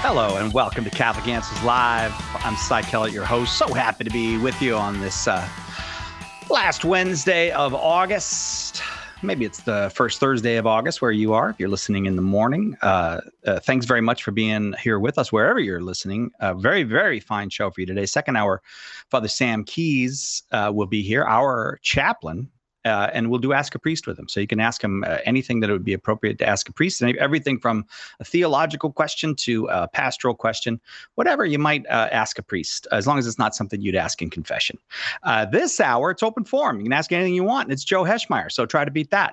Hello and welcome to Catholic Answers Live. I'm Cy Kellett, your host. So happy to be with you on this last Wednesday of August. Maybe it's the first Thursday of August where you are, if you're listening in the morning. Thanks very much for being here with us, wherever you're listening. A very, very fine show for you today. Second hour, Father Sam Keys will be here, our chaplain. And we'll do Ask a Priest with him. So you can ask him anything that it would be appropriate to ask a priest, and everything from a theological question to a pastoral question, whatever you might ask a priest, as long as it's not something you'd ask in confession. This hour, it's open forum. You can ask anything you want, and it's Joe Heschmeyer. So try to beat that.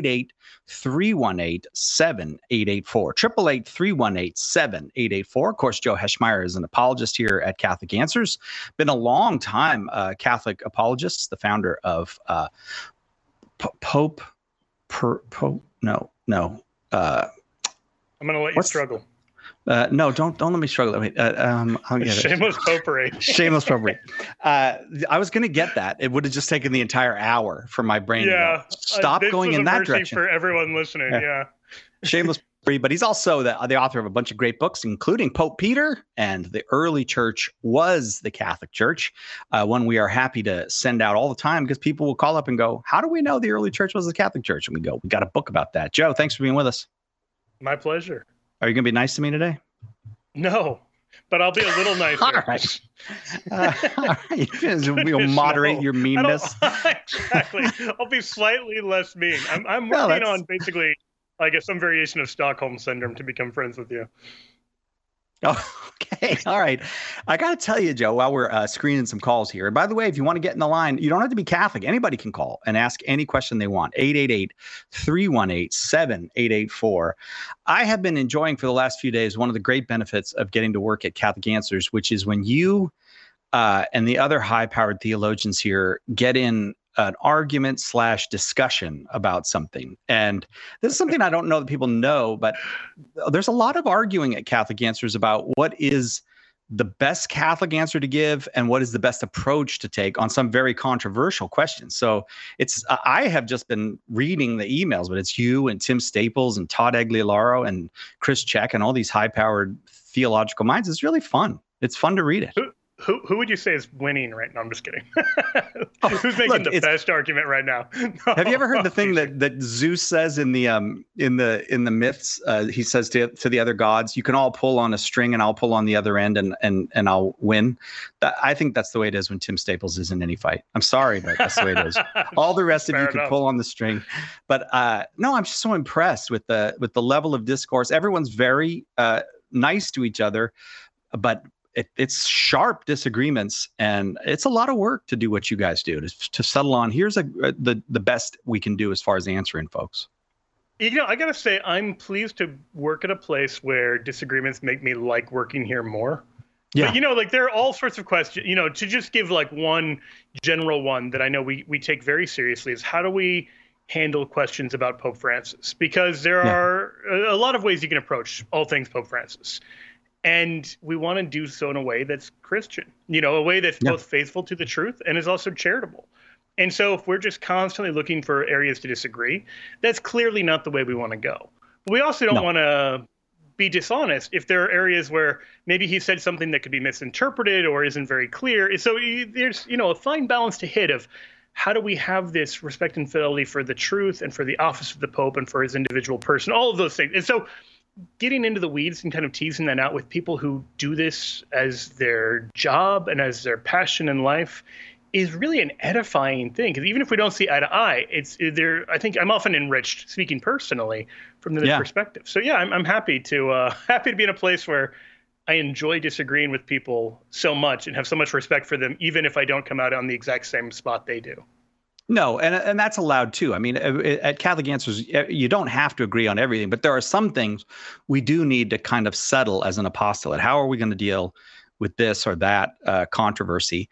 888-318-7884. 888-318-7884. Of course, Joe Heschmeyer is an apologist here at Catholic Answers. Been a long time Catholic apologist, the founder of Pope. No. I'm going to let you struggle. No, don't let me struggle. Wait, I'll get Shameless popery. Shameless popery. I was going to get that. It would have just taken the entire hour for my brain. Yeah. To stop going in that direction. For everyone listening. Yeah. Shameless popery, but he's also the author of a bunch of great books, including Pope Peter and The Early Church Was the Catholic Church. One we are happy to send out all the time because people will call up and go, how do we know the early church was the Catholic Church? And we go, we got a book about that. Joe, thanks for being with us. My pleasure. Are you going to be nice to me today? No, but I'll be a little nicer. All right. All right. We'll moderate your meanness. Exactly. I'll be slightly less mean. I'm working on basically, I guess, some variation of Stockholm Syndrome to become friends with you. Oh, okay. All right. I got to tell you, Joe, while we're screening some calls here, and by the way, if you want to get in the line, you don't have to be Catholic. Anybody can call and ask any question they want. 888-318-7884. I have been enjoying for the last few days one of the great benefits of getting to work at Catholic Answers, which is when you and the other high-powered theologians here get in an argument / discussion about something. And this is something I don't know that people know, but there's a lot of arguing at Catholic Answers about what is the best Catholic answer to give and what is the best approach to take on some very controversial questions. So I have just been reading the emails, but it's you and Tim Staples and Todd Aguilar and Chris Check and all these high-powered theological minds. It's really fun. It's fun to read it. Who would you say is winning right now? I'm just kidding. Who's making the best argument right now? No. Have you ever heard the thing that Zeus says in the myths? He says to the other gods, "You can all pull on a string, and I'll pull on the other end, and I'll win." I think that's the way it is when Tim Staples is in any fight. I'm sorry, but that's the way it is. All the rest of you can pull on the string, but no, I'm just so impressed with the level of discourse. Everyone's very nice to each other, but it's sharp disagreements, and it's a lot of work to do what you guys do to settle on. Here's the best we can do as far as answering folks. You know, I gotta say, I'm pleased to work at a place where disagreements make me like working here more. Yeah. But, like there are all sorts of questions, to just give like one general one that I know we take very seriously is how do we handle questions about Pope Francis? Because there are a lot of ways you can approach all things Pope Francis. And we want to do so in a way that's Christian, a way that's both faithful to the truth and is also charitable. And so if we're just constantly looking for areas to disagree, that's clearly not the way we want to go. We also don't want to be dishonest if there are areas where maybe he said something that could be misinterpreted or isn't very clear. So there's, a fine balance to hit of how do we have this respect and fidelity for the truth and for the office of the Pope and for his individual person, all of those things. And so getting into the weeds and kind of teasing that out with people who do this as their job and as their passion in life is really an edifying thing. Because even if we don't see eye to eye, I think I'm often enriched, speaking personally, from this perspective. So I'm happy to be in a place where I enjoy disagreeing with people so much and have so much respect for them, even if I don't come out on the exact same spot they do. No, and that's allowed too. I mean, at Catholic Answers, you don't have to agree on everything, but there are some things we do need to kind of settle as an apostolate. How are we going to deal with this or that controversy?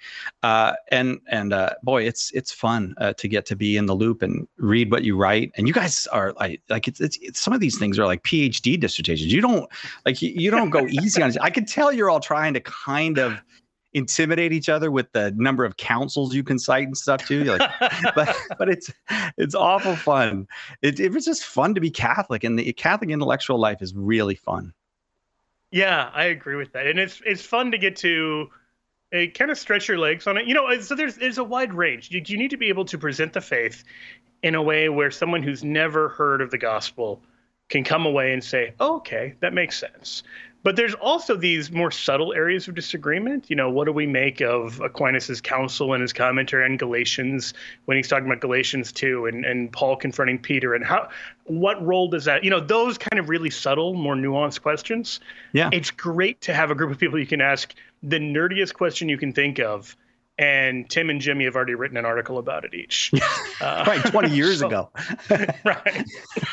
And boy, it's fun to get to be in the loop and read what you write. And you guys are like it's some of these things are like PhD dissertations. You don't go easy on it. I can tell you're all trying to kind of intimidate each other with the number of councils you can cite and stuff too. But it's awful fun. It was just fun to be Catholic, and the Catholic intellectual life is really fun. Yeah, I agree with that. And it's fun to get to kind of stretch your legs on it. So there's a wide range. You need to be able to present the faith in a way where someone who's never heard of the gospel can come away and say, oh, okay, that makes sense. But there's also these more subtle areas of disagreement. What do we make of Aquinas's counsel and his commentary on Galatians when he's talking about Galatians 2 and Paul confronting Peter, and what role does that, those kind of really subtle, more nuanced questions. Yeah. It's great to have a group of people you can ask the nerdiest question you can think of. And Tim and Jimmy have already written an article about it each. Right, 20 years ago. Right.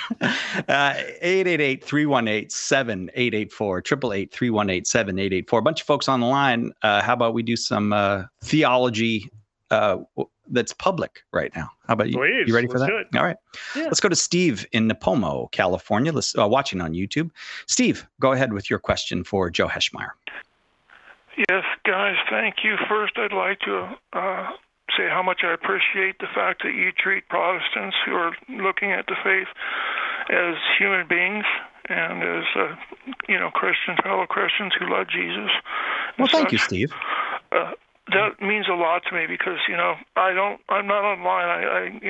888-318-7884, 888-318-7884. A bunch of folks on the line. How about we do some theology that's public right now? How about you? Please, you ready for that? All right. Yeah. Let's go to Steve in Nipomo, California. Watching on YouTube. Steve, go ahead with your question for Joe Heschmeyer. Yes, guys, thank you. First, I'd like to say how much I appreciate the fact that you treat Protestants who are looking at the faith as human beings and as, Christians, fellow Christians who love Jesus. Well, thank you, Steve. That means a lot to me because, I'm not online.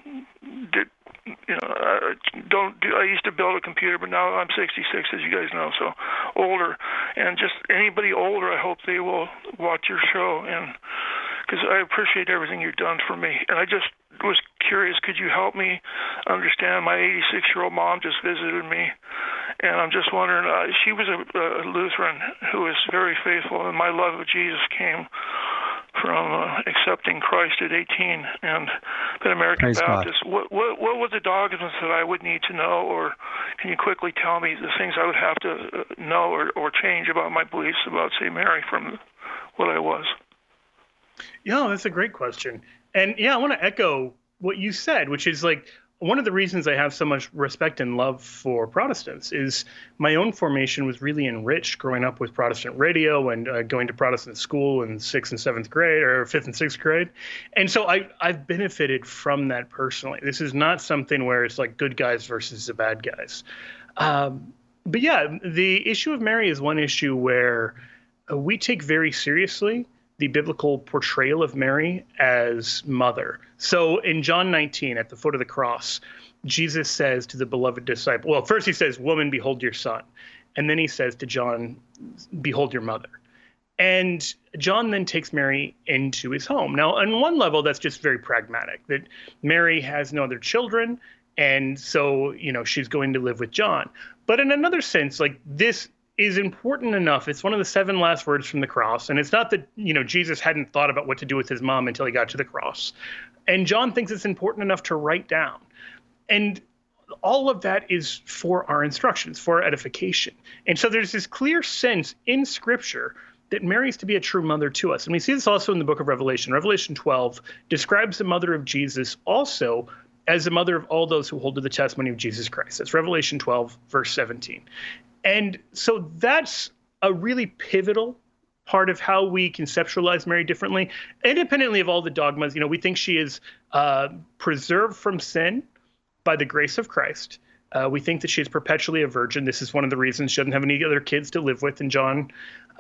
I used to build a computer, but now I'm 66, as you guys know, so older. And just anybody older, I hope they will watch your show, and because I appreciate everything you've done for me. And I just was curious, could you help me understand? My 86-year-old mom just visited me, and I'm just wondering, she was a Lutheran who was very faithful, and my love of Jesus came from accepting Christ at 18 and been American Praise Baptist. God. What were the dogmas that I would need to know, or can you quickly tell me the things I would have to know or change about my beliefs about St. Mary from what I was? Yeah, that's a great question. And yeah, I want to echo what you said, which is like one of the reasons I have so much respect and love for Protestants is my own formation was really enriched growing up with Protestant radio and going to Protestant school in 6th and 7th grade or 5th and 6th grade. And so I've benefited from that personally. This is not something where it's like good guys versus the bad guys. But yeah, the issue of Mary is one issue where we take very seriously the biblical portrayal of Mary as mother. So in John 19, at the foot of the cross, Jesus says to the beloved disciple, well, first he says, woman, behold your son. And then he says to John, behold your mother. And John then takes Mary into his home. Now, on one level, that's just very pragmatic, that Mary has no other children. And so, she's going to live with John. But in another sense, like this is important enough. It's one of the 7 last words from the cross. And it's not that, Jesus hadn't thought about what to do with his mom until he got to the cross. And John thinks it's important enough to write down. And all of that is for our instructions, for our edification. And so there's this clear sense in Scripture that Mary is to be a true mother to us. And we see this also in the book of Revelation. Revelation 12 describes the mother of Jesus also as the mother of all those who hold to the testimony of Jesus Christ. That's Revelation 12, verse 17. And so that's a really pivotal part of how we conceptualize Mary differently, independently of all the dogmas. We think she is preserved from sin by the grace of Christ. We think that she is perpetually a virgin. This is one of the reasons she doesn't have any other kids to live with in John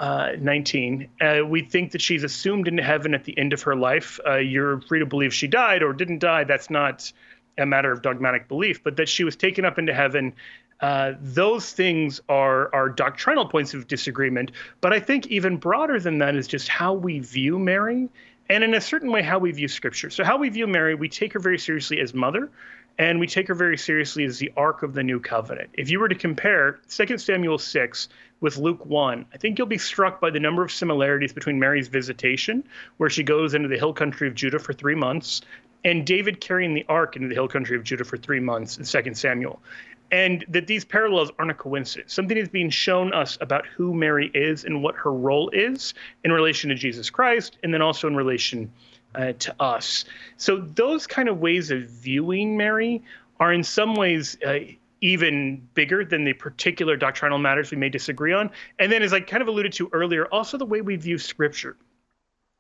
19. We think that she's assumed into heaven at the end of her life. You're free to believe she died or didn't die. That's not a matter of dogmatic belief, but that she was taken up into heaven. Those things are doctrinal points of disagreement. But I think even broader than that is just how we view Mary, and in a certain way, how we view Scripture. So how we view Mary, we take her very seriously as mother, and we take her very seriously as the Ark of the New Covenant. If you were to compare 2 Samuel 6 with Luke 1, I think you'll be struck by the number of similarities between Mary's visitation, where she goes into the hill country of Judah for 3 months, and David carrying the ark into the hill country of Judah for 3 months in 2 Samuel. And that these parallels aren't a coincidence. Something is being shown us about who Mary is and what her role is in relation to Jesus Christ, and then also in relation to us. So those kind of ways of viewing Mary are in some ways even bigger than the particular doctrinal matters we may disagree on. And then, as I kind of alluded to earlier, also the way we view Scripture.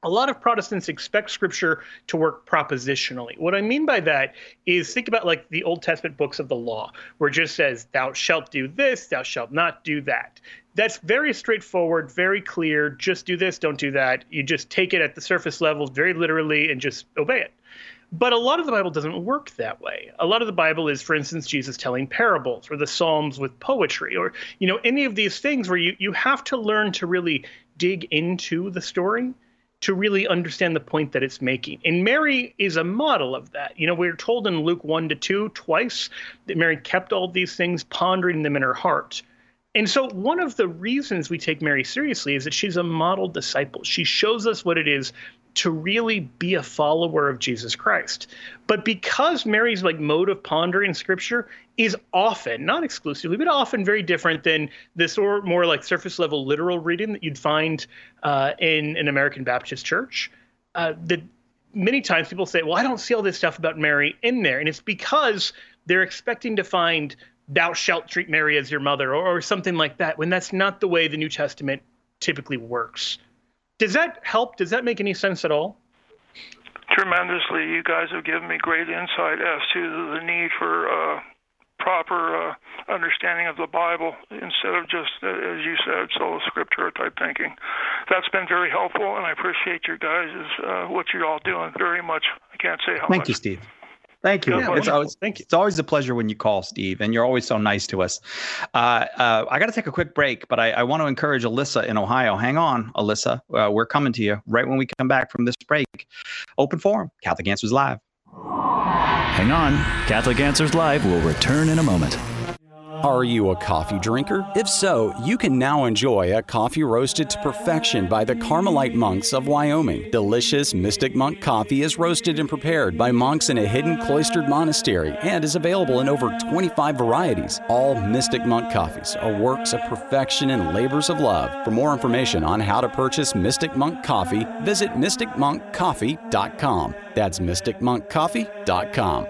A lot of Protestants expect Scripture to work propositionally. What I mean by that is think about like the Old Testament books of the law, where it just says, thou shalt do this, thou shalt not do that. That's very straightforward, very clear. Just do this, don't do that. You just take it at the surface level very literally and just obey it. But a lot of the Bible doesn't work that way. A lot of the Bible is, for instance, Jesus telling parables, or the Psalms with poetry, or, any of these things where you have to learn to really dig into the story to really understand the point that it's making. And Mary is a model of that. We're told in Luke 1-2 twice that Mary kept all these things, pondering them in her heart. And so one of the reasons we take Mary seriously is that she's a model disciple. She shows us what it is to really be a follower of Jesus Christ. But because Mary's mode of pondering Scripture is often, not exclusively, but often very different than this or more surface level literal reading that you'd find in an American Baptist church, that many times people say, well, I don't see all this stuff about Mary in there. And it's because they're expecting to find thou shalt treat Mary as your mother or something like that, when that's not the way the New Testament typically works. Does that help? Does that make any sense at all? Tremendously. You guys have given me great insight as to the need for proper understanding of the Bible instead of just, as you said, sola scriptura type thinking. That's been very helpful, and I appreciate your guys' what you're all doing very much. I can't say how much. Thank you, Steve. Thank you. Yeah, It's always a pleasure when you call, Steve, and you're always so nice to us. I got to take a quick break, but I want to encourage Alyssa in Ohio. Hang on, Alyssa. We're coming to you right when we come back from this break. Open forum, Catholic Answers Live. Hang on. Catholic Answers Live will return in a moment. Are you a coffee drinker? If so, you can now enjoy a coffee roasted to perfection by the Carmelite monks of Wyoming. Delicious Mystic Monk coffee is roasted and prepared by monks in a hidden cloistered monastery and is available in over 25 varieties. All Mystic Monk coffees are works of perfection and labors of love. For more information on how to purchase Mystic Monk coffee, visit mysticmonkcoffee.com. That's mysticmonkcoffee.com.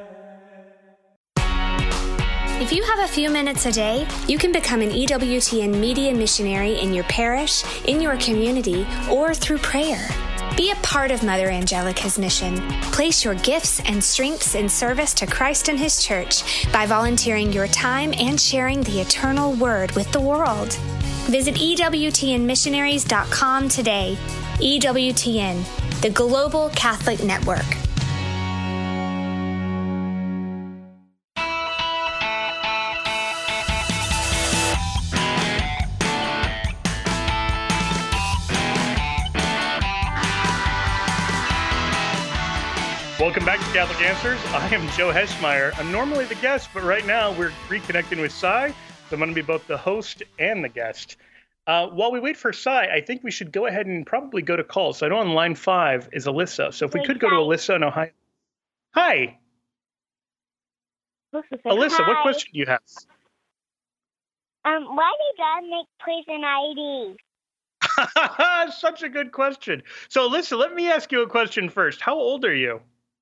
If you have a few minutes a day, you can become an EWTN media missionary in your parish, in your community, or through prayer. Be a part of Mother Angelica's mission. Place your gifts and strengths in service to Christ and His church by volunteering your time and sharing the eternal word with the world. Visit EWTNmissionaries.com today. EWTN, the Global Catholic Network. Welcome back to Catholic Answers. I am Joe Heschmeyer. I'm normally the guest, but right now we're reconnecting with Cy. So I'm going to be both the host and the guest. While we wait for Cy, I think we should go ahead and probably go to calls. So I know on line 5 is Alyssa. So if we could go to Alyssa in Ohio. Hi. Alyssa, Hi. what question do you have? Why did God make prison ID? Such a good question. So Alyssa, let me ask you a question first. How old are you?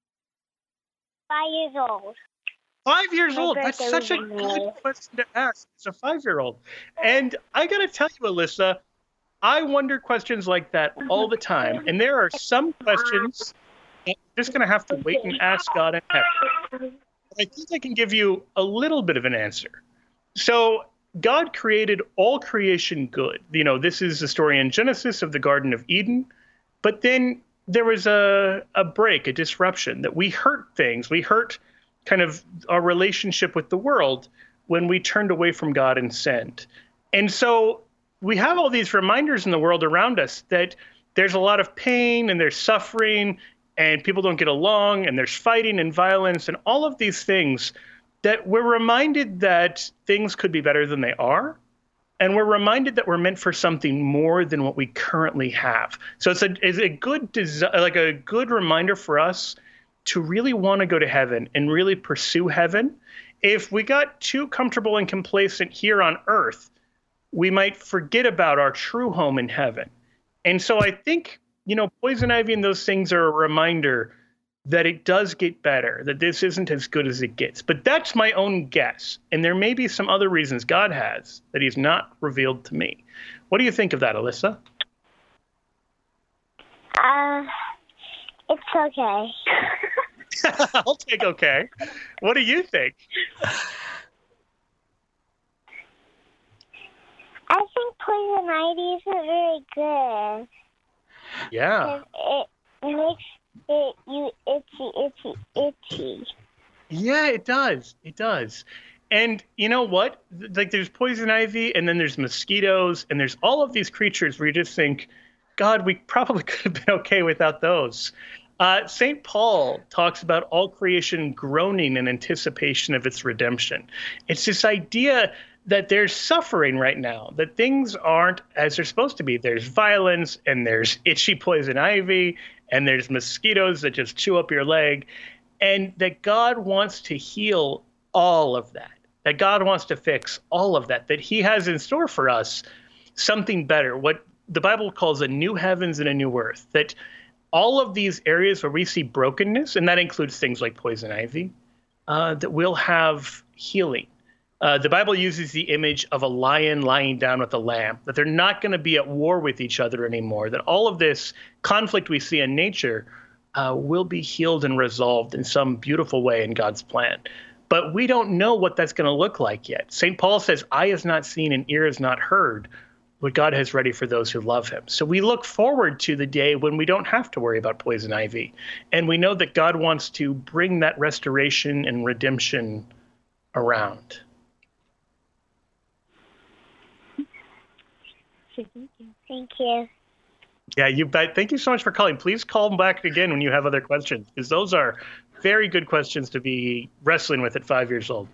5 years old. 5 years old. That's birthday such a was in good May. question to ask. It's a 5-year-old. And I got to tell you, Alyssa, I wonder questions like that all the time. And there are some questions that you're just going to have to wait and ask God in heaven. But I think I can give you a little bit of an answer. So God created all creation good. This is the story in Genesis of the Garden of Eden. But then there was a break, a disruption, that we hurt things. We hurt kind of our relationship with the world when we turned away from God and sinned. And so we have all these reminders in the world around us that there's a lot of pain and there's suffering and people don't get along and there's fighting and violence and all of these things, that we're reminded that things could be better than they are. And we're reminded that we're meant for something more than what we currently have. So it's a good reminder for us to really want to go to heaven and really pursue heaven. If we got too comfortable and complacent here on earth, we might forget about our true home in heaven. And so I think, poison ivy and those things are a reminder that it does get better, that this isn't as good as it gets. But that's my own guess. And there may be some other reasons God has that He's not revealed to me. What do you think of that, Alyssa? It's okay. I'll take okay. What do you think? I think poison ivy isn't very good. Yeah. It makes you itchy. Yeah, it does. It does. And you know what? Like, there's poison ivy, and then there's mosquitoes, and there's all of these creatures where you just think, God, we probably could have been okay without those. St. Paul talks about all creation groaning in anticipation of its redemption. It's this idea that there's suffering right now, that things aren't as they're supposed to be. There's violence, and there's itchy poison ivy, and there's mosquitoes that just chew up your leg, and that God wants to heal all of that God wants to fix all of that he has in store for us something better, what the Bible calls a new heavens and a new earth, that all of these areas where we see brokenness, and that includes things like poison ivy, that we'll have healing. The Bible uses the image of a lion lying down with a lamb, that they're not going to be at war with each other anymore, that all of this conflict we see in nature will be healed and resolved in some beautiful way in God's plan. But we don't know what that's going to look like yet. St. Paul says, eye has not seen and ear has not heard what God has ready for those who love him. So we look forward to the day when we don't have to worry about poison ivy. And we know that God wants to bring that restoration and redemption around. Thank you. Yeah, you bet. Thank you so much for calling. Please call back again when you have other questions, because those are very good questions to be wrestling with at 5 years old.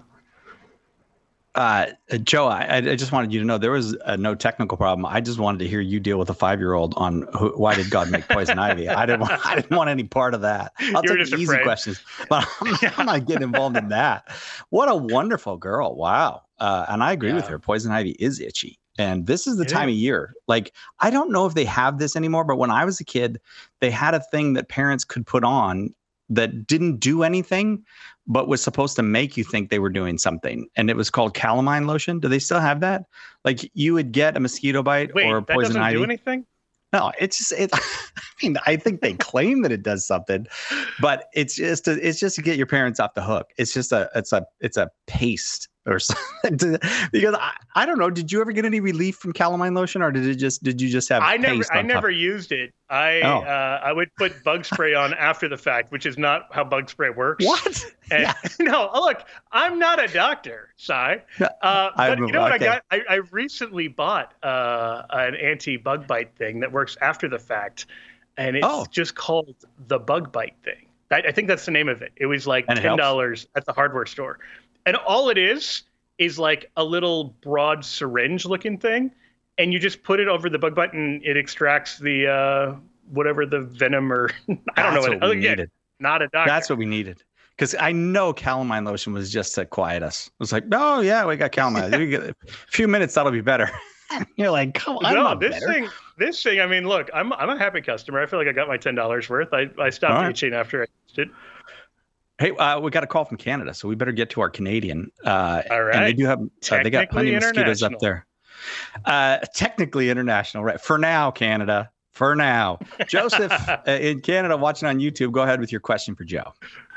Joe, I just wanted you to know there was no technical problem. I just wanted to hear you deal with a 5-year-old on why did God make poison ivy. I didn't want any part of that. I'll take the easy questions, but I'm not getting involved in that. What a wonderful girl. Wow. And I agree with her. Poison ivy is itchy. And this is the time of year. Like, I don't know if they have this anymore, but when I was a kid, they had a thing that parents could put on that didn't do anything, but was supposed to make you think they were doing something. And it was called calamine lotion. Do they still have that? Like, you would get a mosquito bite or poison ivy. Do anything? No, it's just, I mean, I think they claim that it does something, but it's just to get your parents off the hook. It's just it's a paste or something. Because I don't know. Did you ever get any relief from calamine lotion, or did you just have? I never used it. I would put bug spray on after the fact, which is not how bug spray works. What? And, no, look, I'm not a doctor, Cy. But you know what I got? I recently bought an anti-bug bite thing that works after the fact, and it's just called the Bug Bite thing. I think that's the name of it. It was like $10 at the hardware store. And all it is like a little broad syringe looking thing. And you just put it over the bug bite and it extracts the whatever the venom or I don't know what we needed. Not a doctor. That's what we needed. Because I know calamine lotion was just to quiet us. It was like, oh yeah, we got calamine. We get a few minutes, that'll be better. You're like, come on. No, this thing. I mean, look, I'm a happy customer. I feel like I got my $10 worth. I stopped itching after I used it. Hey, we got a call from Canada, so we better get to our Canadian. All right. And they do have they got plenty of mosquitoes up there. Technically international, right? For now, Canada. For now, Joseph in Canada, watching on YouTube. Go ahead with your question for Joe.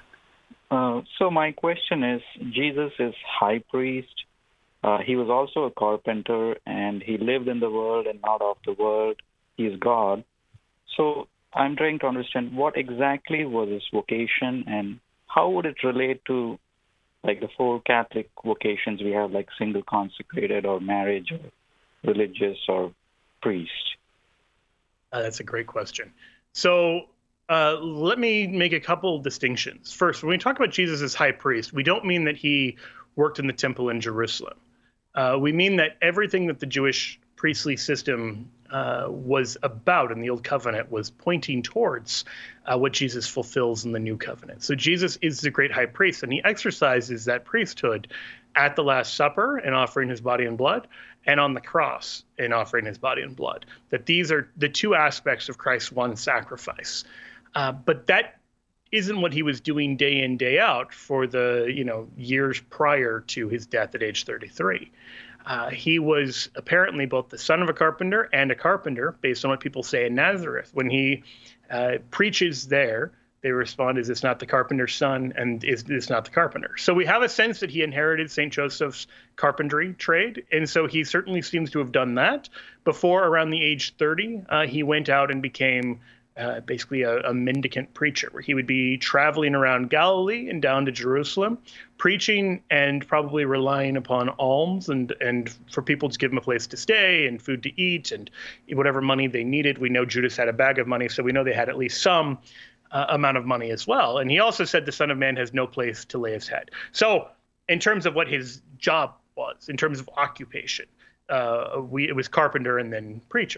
So my question is: Jesus is high priest. He was also a carpenter, and he lived in the world and not of the world. He is God. So I'm trying to understand what exactly was his vocation, and how would it relate to, like, the 4 Catholic vocations we have, like single consecrated or marriage or religious or priest? That's a great question. So let me make a couple distinctions. First, when we talk about Jesus as high priest, we don't mean that he worked in the temple in Jerusalem. We mean that everything that the Jewish priestly system was about in the Old Covenant was pointing towards what Jesus fulfills in the New Covenant. So Jesus is the great high priest, and he exercises that priesthood at the Last Supper in offering his body and blood, and on the cross in offering his body and blood. That these are the two aspects of Christ's one sacrifice. But that isn't what he was doing day in, day out for the years prior to his death at age 33. He was apparently both the son of a carpenter and a carpenter, based on what people say in Nazareth. When he preaches there, they respond, is this not the carpenter's son? And is this not the carpenter? So we have a sense that he inherited St. Joseph's carpentry trade. And so he certainly seems to have done that. Before around the age 30, he went out and became basically a mendicant preacher, where he would be traveling around Galilee and down to Jerusalem, preaching and probably relying upon alms and for people to give him a place to stay and food to eat and whatever money they needed. We know Judas had a bag of money, so we know they had at least some amount of money as well. And he also said the Son of Man has no place to lay his head. So in terms of what his job was, in terms of occupation, it was carpenter and then preacher.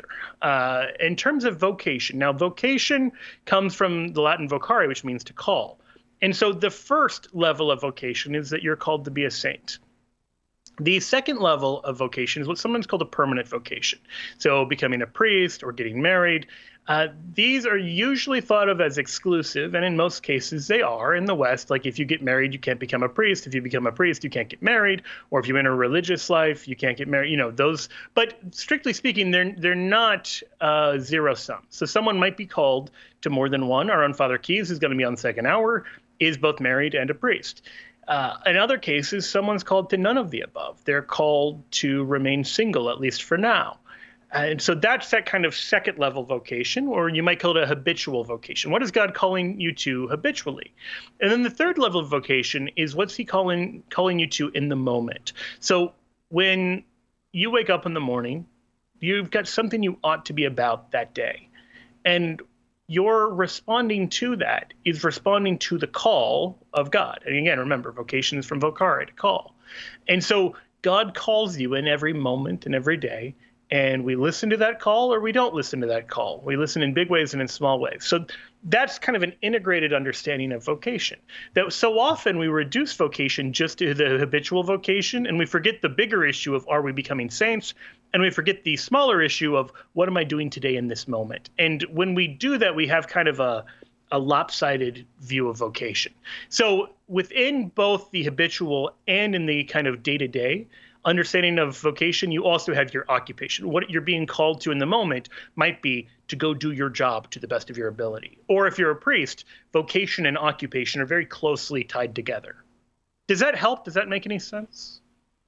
In terms of vocation, now vocation comes from the Latin vocare, which means to call. And so the first level of vocation is that you're called to be a saint. The second level of vocation is what's sometimes called a permanent vocation. So becoming a priest or getting married. These are usually thought of as exclusive, and in most cases they are in the West. Like if you get married, you can't become a priest. If you become a priest, you can't get married. Or if you enter a religious life, you can't get married. You know, those. But strictly speaking, they're not zero sum. So someone might be called to more than one. Our own Father Keys, who's going to be on the second hour, is both married and a priest. In other cases, someone's called to none of the above. They're called to remain single, at least for now. And so that's that kind of second level vocation, or you might call it a habitual vocation. What is God calling you to habitually? And then the third level of vocation is what's he calling you to in the moment. So when you wake up in the morning, you've got something you ought to be about that day. And you're responding to that is responding to the call of God. And again, remember, vocation is from vocare, to call. And so God calls you in every moment and every day. And we listen to that call or we don't listen to that call. We listen in big ways and in small ways. So that's kind of an integrated understanding of vocation. That so often we reduce vocation just to the habitual vocation, and we forget the bigger issue of are we becoming saints? And we forget the smaller issue of what am I doing today in this moment? And when we do that, we have kind of a lopsided view of vocation. So within both the habitual and in the kind of day-to-day understanding of vocation, you also have your occupation. What you're being called to in the moment might be to go do your job to the best of your ability. Or if you're a priest, vocation and occupation are very closely tied together. Does that help? Does that make any sense?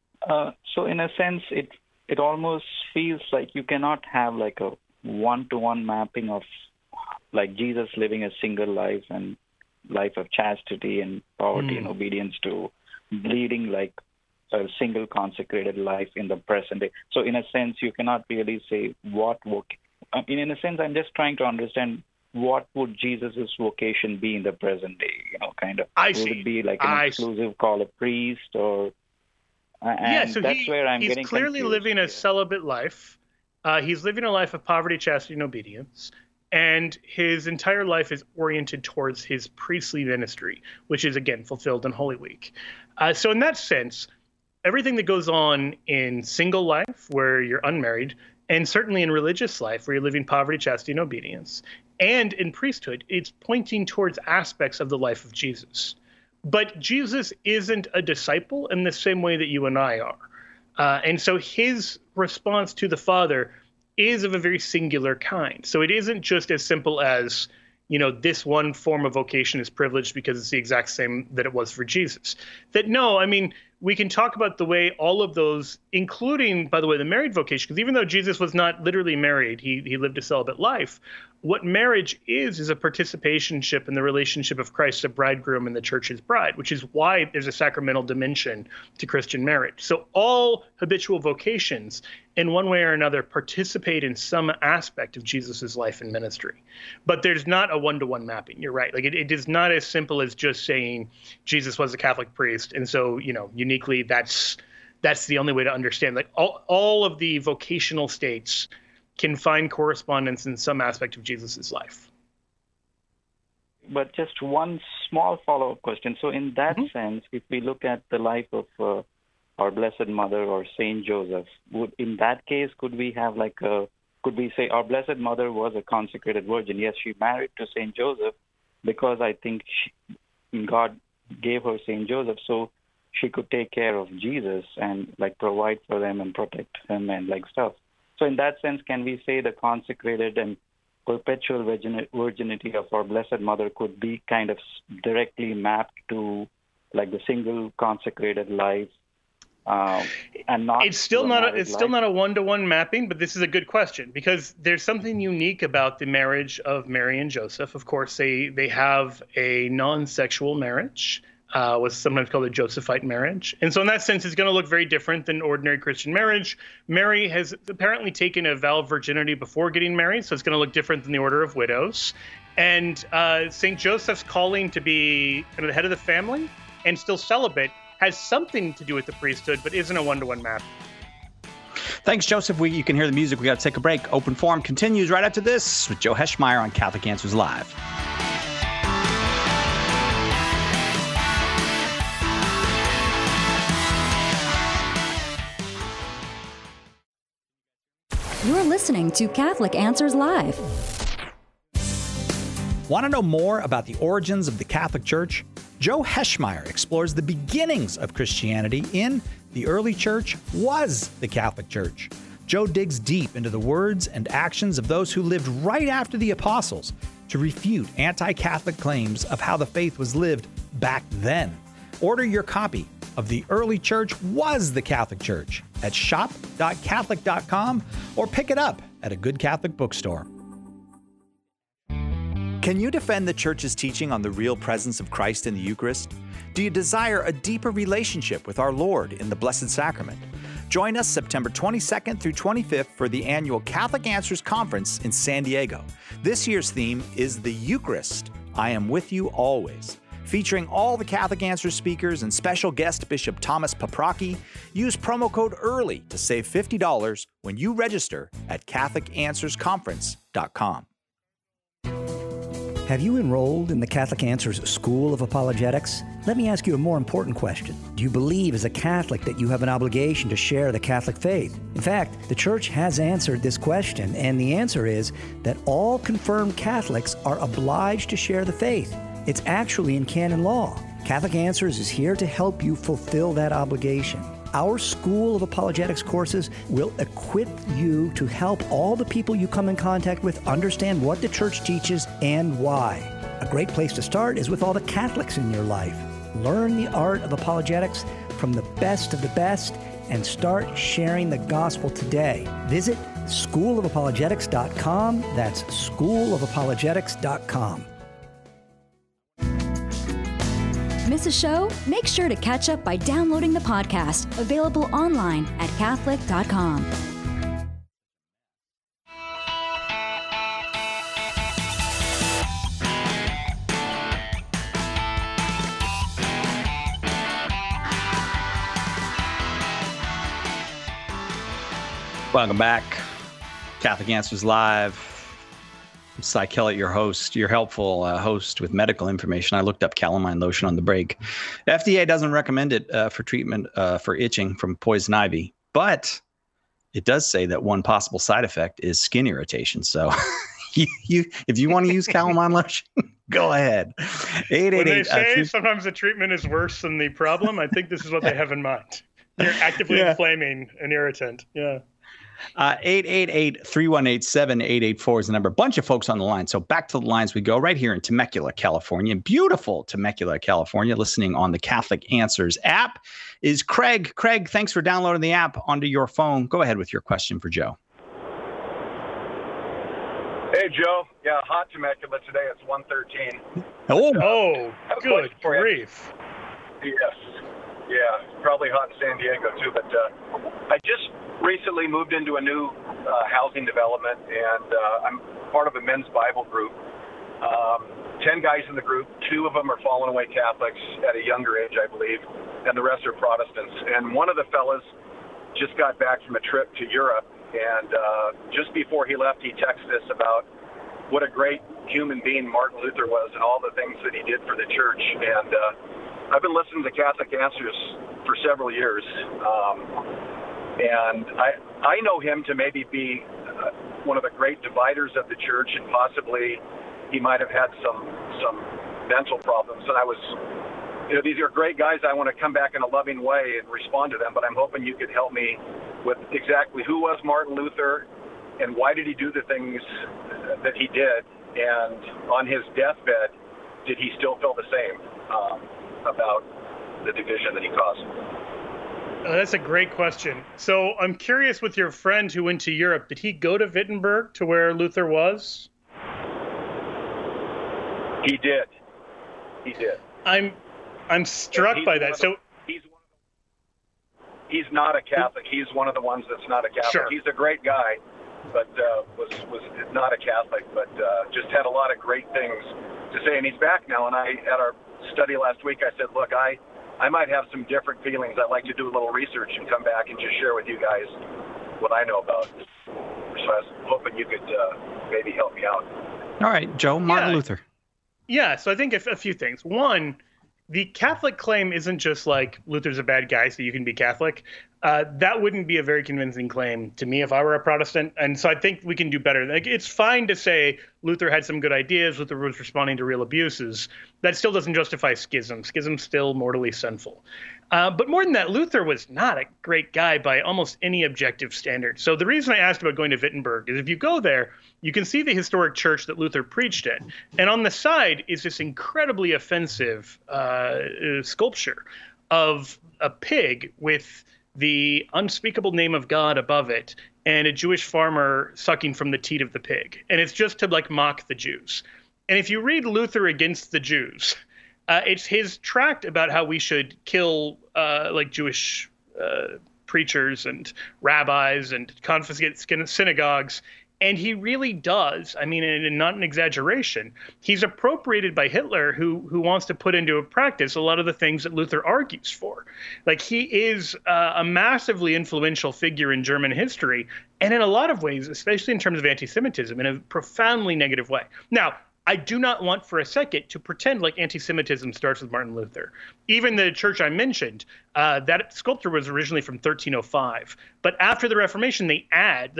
So in a sense, it almost feels like you cannot have like a one-to-one mapping of like Jesus living a single life and life of chastity and poverty and obedience to leading like a single consecrated life in the present day. So in a sense, you cannot really say what in a sense, I'm just trying to understand what would Jesus' vocation be in the present day, kind of. I see. Would it be like an exclusive call of priest or... so he's clearly living a celibate life. He's living a life of poverty, chastity, and obedience. And his entire life is oriented towards his priestly ministry, which is, again, fulfilled in Holy Week. So in that sense, everything that goes on in single life, where you're unmarried, and certainly in religious life, where you're living poverty, chastity, and obedience, and in priesthood, it's pointing towards aspects of the life of Jesus. But Jesus isn't a disciple in the same way that you and I are. And so his response to the Father is of a very singular kind. So it isn't just as simple as, this one form of vocation is privileged because it's the exact same that it was for Jesus. We can talk about the way all of those, including, by the way, the married vocation, because even though Jesus was not literally married, he lived a celibate life. What marriage is a participationship in the relationship of Christ, the bridegroom, and the church's bride, which is why there's a sacramental dimension to Christian marriage. So all habitual vocations, in one way or another, participate in some aspect of Jesus's life and ministry. But there's not a one-to-one mapping. You're right. Like it is not as simple as just saying Jesus was a Catholic priest, and so uniquely that's the only way to understand. Like all of the vocational states can find correspondence in some aspect of Jesus's life. But just one small follow-up question. So in that sense, if we look at the life of our Blessed Mother or Saint Joseph, in that case, could we say our Blessed Mother was a consecrated virgin? Yes, she married to Saint Joseph because I think God gave her Saint Joseph. So she could take care of Jesus and provide for them and protect him and stuff. So in that sense, can we say the consecrated and perpetual virginity of our Blessed Mother could be kind of directly mapped to the single consecrated life? And not it's still not a one-to-one mapping, but this is a good question because there's something unique about the marriage of Mary and Joseph. Of course, they have a non-sexual marriage, was sometimes called a Josephite marriage. And so in that sense, it's going to look very different than ordinary Christian marriage. Mary has apparently taken a vow of virginity before getting married, so it's going to look different than the order of widows. And St. Joseph's calling to be kind of the head of the family and still celibate has something to do with the priesthood, but isn't a one-to-one map. Thanks, Joseph. You can hear the music. We got to take a break. Open Forum continues right after this with Joe Heschmeyer on Catholic Answers Live. You're listening to Catholic Answers Live. Want to know more about the origins of the Catholic Church? Joe Heschmeyer explores the beginnings of Christianity in The Early Church Was the Catholic Church. Joe digs deep into the words and actions of those who lived right after the apostles to refute anti-Catholic claims of how the faith was lived back then. Order your copy of The Early Church Was the Catholic Church at shop.catholic.com or pick it up at a good Catholic bookstore. Can you defend the Church's teaching on the real presence of Christ in the Eucharist? Do you desire a deeper relationship with our Lord in the Blessed Sacrament? Join us September 22nd through 25th for the annual Catholic Answers Conference in San Diego. This year's theme is the Eucharist, I Am With You Always. Featuring all the Catholic Answers speakers and special guest Bishop Thomas Paprocki, use promo code EARLY to save $50 when you register at CatholicAnswersConference.com. Have you enrolled in the Catholic Answers School of Apologetics? Let me ask you a more important question. Do you believe as a Catholic that you have an obligation to share the Catholic faith? In fact, the Church has answered this question, and the answer is that all confirmed Catholics are obliged to share the faith. It's actually in canon law. Catholic Answers is here to help you fulfill that obligation. Our School of Apologetics courses will equip you to help all the people you come in contact with understand what the Church teaches and why. A great place to start is with all the Catholics in your life. Learn the art of apologetics from the best of the best and start sharing the gospel today. Visit schoolofapologetics.com. That's schoolofapologetics.com. Miss a show? Make sure to catch up by downloading the podcast, available online at Catholic.com. Welcome back. Catholic Answers Live. I'm Cy Kellett, your host, your helpful host with medical information. I looked up calamine lotion on the break. FDA doesn't recommend it for treatment for itching from poison ivy, but it does say that one possible side effect is skin irritation. So if you want to use calamine lotion, go ahead. 888. When they say sometimes the treatment is worse than the problem, I think this is what they have in mind. You're actively inflaming an irritant. Yeah. 888-318-7884 is the number. A bunch of folks on the line. So back to the lines we go right here in Temecula, California. Beautiful Temecula, California. Listening on the Catholic Answers app is Craig. Craig, thanks for downloading the app onto your phone. Go ahead with your question for Joe. Hey, Joe. Yeah, hot Temecula today. It's 113. Oh, good grief. Yes. Yeah, probably hot in San Diego, too. But I just recently moved into a new housing development, and I'm part of a men's Bible group. 10 guys in the group. 2 of them are fallen away Catholics at a younger age, I believe, and the rest are Protestants. And one of the fellas just got back from a trip to Europe, and just before he left, he texted us about what a great human being Martin Luther was and all the things that he did for the church. And I've been listening to Catholic Answers for several years, and I know him to maybe be one of the great dividers of the church, and possibly he might have had some mental problems. And I was these are great guys. I want to come back in a loving way and respond to them, but I'm hoping you could help me with exactly who was Martin Luther and why did he do the things that he did, and on his deathbed, did he still feel the same about the division that he caused? That's a great question. So I'm curious, with your friend who went to Europe, did he go to Wittenberg, to where Luther was? He did. I'm struck by that. So he's not a Catholic. He's one of the ones that's not a Catholic. Sure. He's a great guy, but was not a Catholic, but just had a lot of great things to say. And he's back now. And at our study last week, I said, look, I might have some different feelings. I'd like to do a little research and come back and just share with you guys what I know about it. So I was hoping you could maybe help me out. All right, Joe, Martin Luther. Yeah, so I think a few things. One, the Catholic claim isn't just like Luther's a bad guy, so you can be Catholic. That wouldn't be a very convincing claim to me if I were a Protestant. And so I think we can do better. Like, it's fine to say Luther had some good ideas, Luther was responding to real abuses. That still doesn't justify schism. Schism's still mortally sinful. But more than that, Luther was not a great guy by almost any objective standard. So the reason I asked about going to Wittenberg is if you go there, you can see the historic church that Luther preached in. And on the side is this incredibly offensive sculpture of a pig with the unspeakable name of God above it and a Jewish farmer sucking from the teat of the pig. And it's just to like mock the Jews. And if you read Luther Against the Jews, it's his tract about how we should kill like Jewish preachers and rabbis and confiscate synagogues. And he really does. I mean, and not an exaggeration. He's appropriated by Hitler, who wants to put into practice a lot of the things that Luther argues for. Like, he is a massively influential figure in German history, and in a lot of ways, especially in terms of anti-Semitism, in a profoundly negative way. Now, I do not want for a second to pretend like anti-Semitism starts with Martin Luther. Even the church I mentioned, that sculpture was originally from 1305. But after the Reformation, they add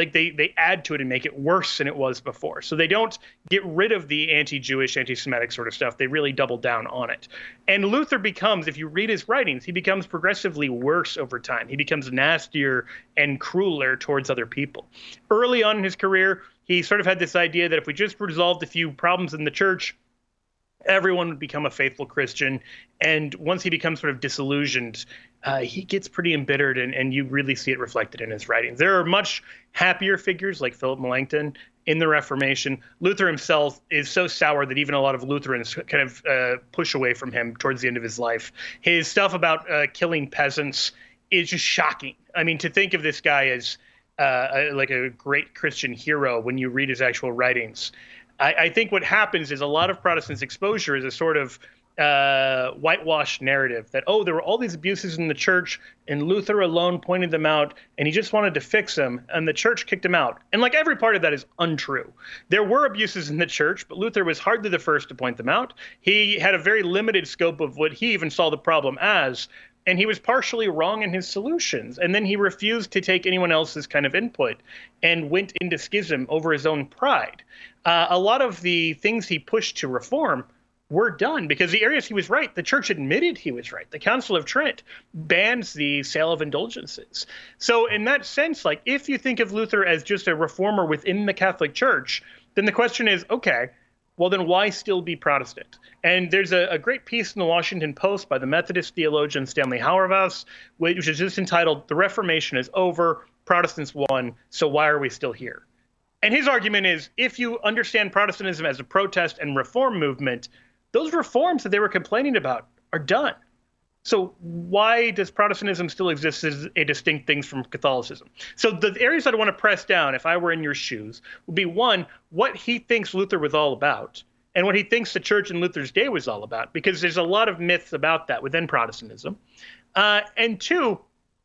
to it and make it worse than it was before. So they don't get rid of the anti-Jewish, anti-Semitic sort of stuff. They really double down on it. And Luther becomes, if you read his writings, he becomes progressively worse over time. He becomes nastier and crueler towards other people. Early on in his career, he sort of had this idea that if we just resolved a few problems in the church, everyone would become a faithful Christian. And once he becomes sort of disillusioned, he gets pretty embittered, and you really see it reflected in his writings. There are much happier figures like Philip Melanchthon in the Reformation. Luther himself is so sour that even a lot of Lutherans kind of push away from him towards the end of his life. His stuff about killing peasants is just shocking. I mean, to think of this guy as like a great Christian hero when you read his actual writings. I think what happens is a lot of Protestants' exposure is a sort of whitewashed narrative that, there were all these abuses in the church and Luther alone pointed them out and he just wanted to fix them and the church kicked him out. And like every part of that is untrue. There were abuses in the church, but Luther was hardly the first to point them out. He had a very limited scope of what he even saw the problem as. And he was partially wrong in his solutions. And then he refused to take anyone else's kind of input and went into schism over his own pride. A lot of the things he pushed to reform were done because the areas he was right, the church admitted he was right. The Council of Trent bans the sale of indulgences. So in that sense, like, if you think of Luther as just a reformer within the Catholic Church, then the question is, okay, well, then why still be Protestant? And there's a great piece in the Washington Post by the Methodist theologian Stanley Hauerwas, which is just entitled, "The Reformation is Over, Protestants Won, so why are we still here?" And his argument is, if you understand Protestantism as a protest and reform movement, those reforms that they were complaining about are done. So why does Protestantism still exist as a distinct thing from Catholicism? So the areas that I want to press down, if I were in your shoes, would be, one, what he thinks Luther was all about, and what he thinks the church in Luther's day was all about, because there's a lot of myths about that within Protestantism. And two,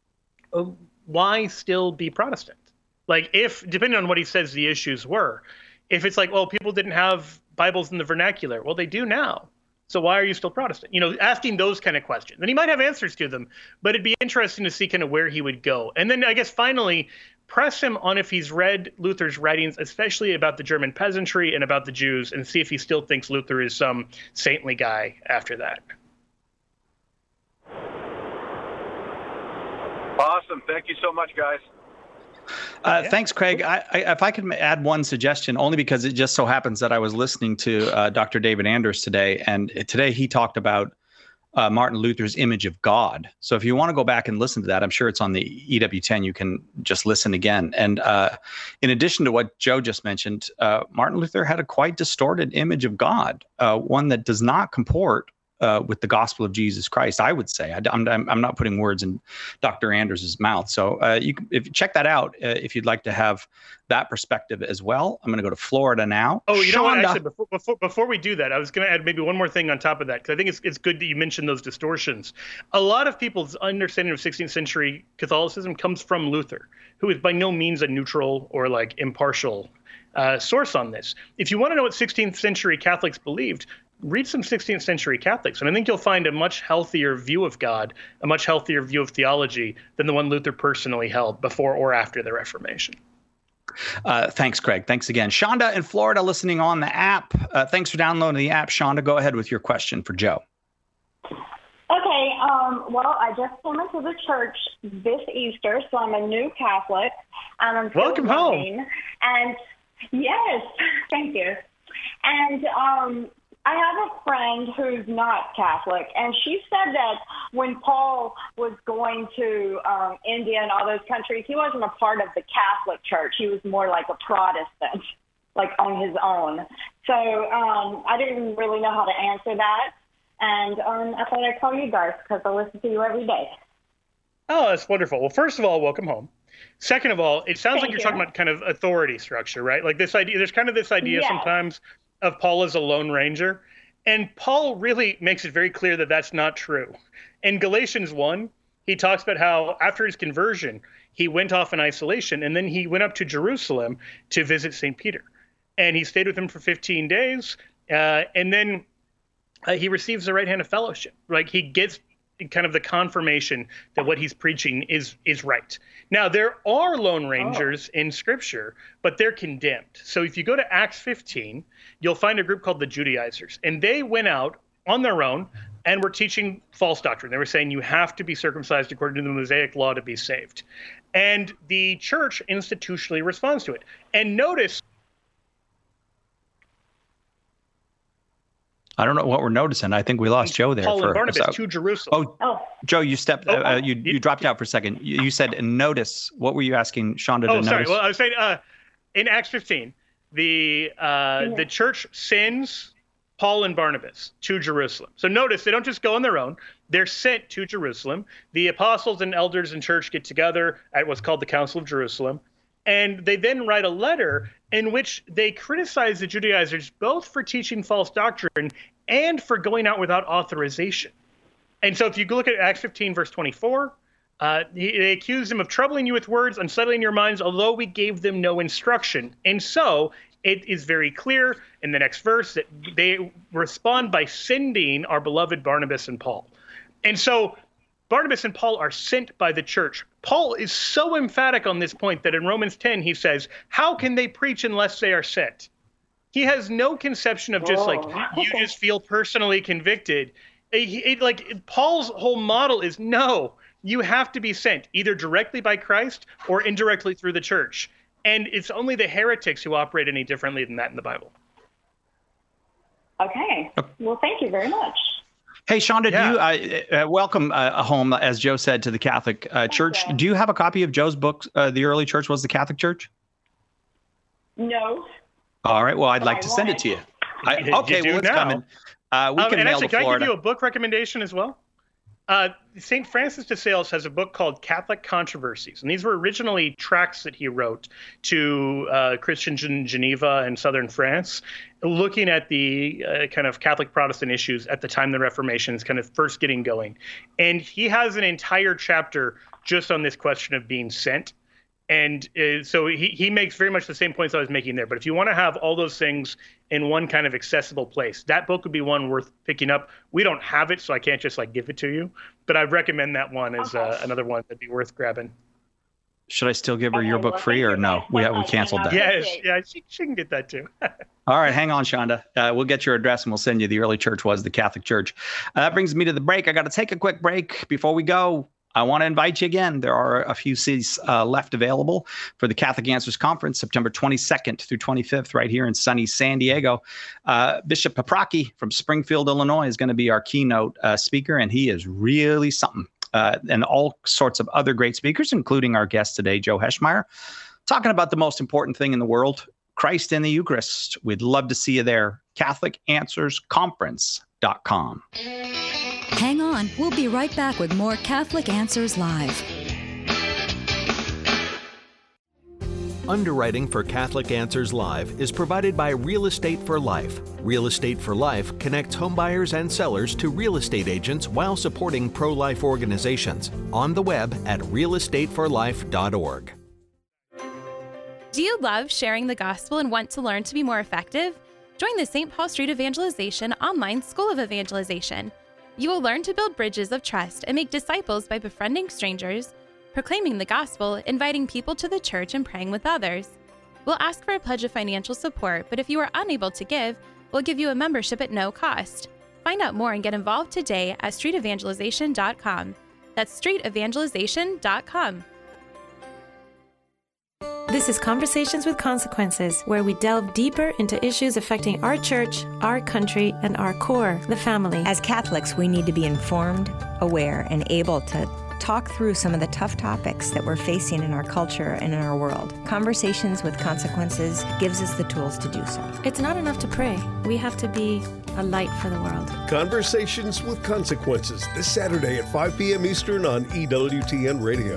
why still be Protestant? Like, if, depending on what he says the issues were, if it's like, well, people didn't have Bibles in the vernacular, well, they do now. So why are you still Protestant? You know, asking those kind of questions. And he might have answers to them, but it'd be interesting to see kind of where he would go. And then I guess finally, press him on if he's read Luther's writings, especially about the German peasantry and about the Jews, and see if he still thinks Luther is some saintly guy after that. Awesome. Thank you so much, guys. Thanks, Craig. If I could add one suggestion, only because it just so happens that I was listening to Dr. David Anders today, and today he talked about Martin Luther's image of God. So if you want to go back and listen to that, I'm sure it's on the EWTN. You can just listen again. And in addition to what Joe just mentioned, Martin Luther had a quite distorted image of God, one that does not comport with the gospel of Jesus Christ, I would say. I'm not putting words in Dr. Anders' mouth. So if you check that out, if you'd like to have that perspective as well. I'm going to go to Florida now. Oh, you know what? Actually, before we do that, I was going to add maybe one more thing on top of that, because I think it's good that you mentioned those distortions. A lot of people's understanding of 16th century Catholicism comes from Luther, who is by no means a neutral or like impartial source on this. If you want to know what 16th century Catholics believed, read some 16th century Catholics, and I think you'll find a much healthier view of God, a much healthier view of theology than the one Luther personally held before or after the Reformation. Thanks, Craig. Thanks again. Shonda in Florida listening on the app. Thanks for downloading the app. Shonda, go ahead with your question for Joe. Okay. Well, I just came into the church this Easter, so I'm a new Catholic. And I'm welcome home. And yes, thank you. And I have a friend who's not Catholic, and she said that when Paul was going to India and all those countries, he wasn't a part of the Catholic Church. He was more like a Protestant, like on his own. So I didn't really know how to answer that, and I thought I'd call you guys because I listen to you every day. Oh, that's wonderful. Well, first of all, welcome home. Second of all, it sounds like you're talking about kind of authority structure, right? Like this idea, there's kind of this idea sometimes of Paul as a lone ranger. And Paul really makes it very clear that that's not true. In Galatians 1, he talks about how after his conversion, he went off in isolation, and then he went up to Jerusalem to visit St. Peter. And he stayed with him for 15 days, and then he receives the right hand of fellowship. Like he gets kind of the confirmation that what he's preaching is right. Now, there are lone rangers in Scripture, but they're condemned. So if you go to Acts 15, you'll find a group called the Judaizers, and they went out on their own and were teaching false doctrine. They were saying you have to be circumcised according to the Mosaic law to be saved. And the church institutionally responds to it. And notice, I don't know what we're noticing. I think we lost Joe there. Paul and Barnabas to Jerusalem. Oh, Joe, you stepped. You dropped out for a second. You said notice. What were you asking Shonda to notice? Oh, sorry. Well, I was saying in Acts 15, the church sends Paul and Barnabas to Jerusalem. So notice they don't just go on their own. They're sent to Jerusalem. The apostles and elders in church get together at what's called the Council of Jerusalem. And they then write a letter in which they criticize the Judaizers both for teaching false doctrine and for going out without authorization. And so if you look at Acts 15, verse 24, they accuse them of troubling you with words, unsettling your minds, although we gave them no instruction. And so it is very clear in the next verse that they respond by sending our beloved Barnabas and Paul. And so Barnabas and Paul are sent by the church. Paul is so emphatic on this point that in Romans 10, he says, how can they preach unless they are sent? He has no conception of just you just feel personally convicted. Paul's whole model is no, you have to be sent either directly by Christ or indirectly through the church. And it's only the heretics who operate any differently than that in the Bible. Okay. Well, thank you very much. Hey, Shonda, do you welcome home, as Joe said, to the Catholic Church. Do you have a copy of Joe's book, The Early Church Was the Catholic Church? No. All right. Well, I'd like to send it to you. Okay, well, it's coming. We can mail to Florida. Can I give you a book recommendation as well? St. Francis de Sales has a book called Catholic Controversies, and these were originally tracts that he wrote to Christians in Geneva and southern France, looking at the kind of Catholic Protestant issues at the time the Reformation is kind of first getting going. And he has an entire chapter just on this question of being sent. And so he makes very much the same points I was making there. But if you want to have all those things in one kind of accessible place, that book would be one worth picking up. We don't have it, so I can't just give it to you. But I'd recommend that one as another one that'd be worth grabbing. Should I still give her your book free or no? We canceled that. Yeah, she can get that too. All right, hang on, Shonda. We'll get your address and we'll send you. The Early Church Was the Catholic Church. That brings me to the break. I got to take a quick break. Before we go, I want to invite you again. There are a few seats left available for the Catholic Answers Conference, September 22nd through 25th, right here in sunny San Diego. Bishop Paprocki from Springfield, Illinois, is going to be our keynote speaker, and he is really something. And all sorts of other great speakers, including our guest today, Joe Heschmeyer, talking about the most important thing in the world, Christ in the Eucharist. We'd love to see you there. CatholicAnswersConference.com. Hang on, we'll be right back with more Catholic Answers Live. Underwriting for Catholic Answers Live is provided by Real Estate for Life. Real Estate for Life connects homebuyers and sellers to real estate agents while supporting pro-life organizations. On the web at realestateforlife.org. Do you love sharing the gospel and want to learn to be more effective? Join the St. Paul Street Evangelization online School of Evangelization. You will learn to build bridges of trust and make disciples by befriending strangers, proclaiming the gospel, inviting people to the church, and praying with others. We'll ask for a pledge of financial support, but if you are unable to give, we'll give you a membership at no cost. Find out more and get involved today at streetevangelization.com. That's streetevangelization.com. This is Conversations with Consequences, where we delve deeper into issues affecting our church, our country, and our core, the family. As Catholics, we need to be informed, aware, and able to talk through some of the tough topics that we're facing in our culture and in our world. Conversations with Consequences gives us the tools to do so. It's not enough to pray. We have to be a light for the world. Conversations with Consequences, this Saturday at 5 p.m. Eastern on EWTN Radio.